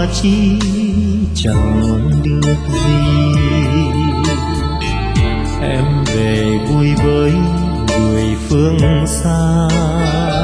chi chẳng mong được gì. Em về vui với người phương xa,